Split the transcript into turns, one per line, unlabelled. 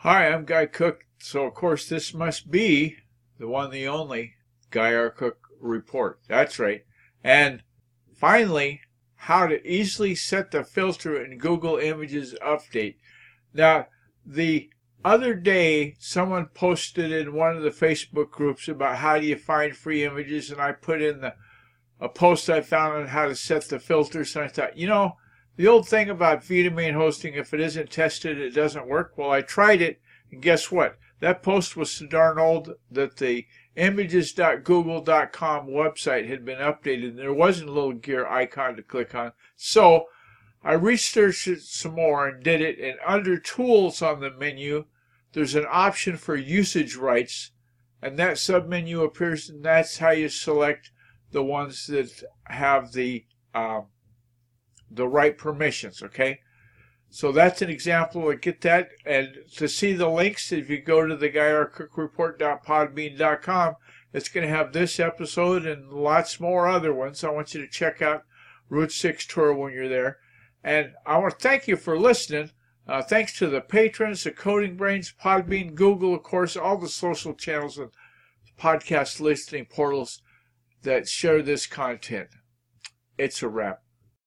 Hi, I'm Guy Cook. So, of course, this must be the one, the only Guy R. Cook report. That's right. And finally, how to easily set the filter in Google Images Update. Now, the other day, someone posted in one of the Facebook groups about how do you find free images, and I put in a post I found on how to set the filters, and I thought, the old thing about VitaMain hosting, if it isn't tested, it doesn't work. Well, I tried it, and guess what? That post was so darn old that the images.google.com website had been updated, and there wasn't a little gear icon to click on. So I researched it some more and did it, and under Tools on the menu, there's an option for usage rights, and that submenu appears, and that's how you select the ones that have the right permissions, okay? So that's an example of get that. And to see the links, if you go to the GuyRCookReport.podbean.com, it's going to have this episode and lots more other ones. I want you to check out Route 6 Tour when you're there. And I want to thank you for listening. Thanks to the patrons, the Coding Brains, Podbean, Google, of course, all the social channels and podcast listening portals that share this content. It's a wrap.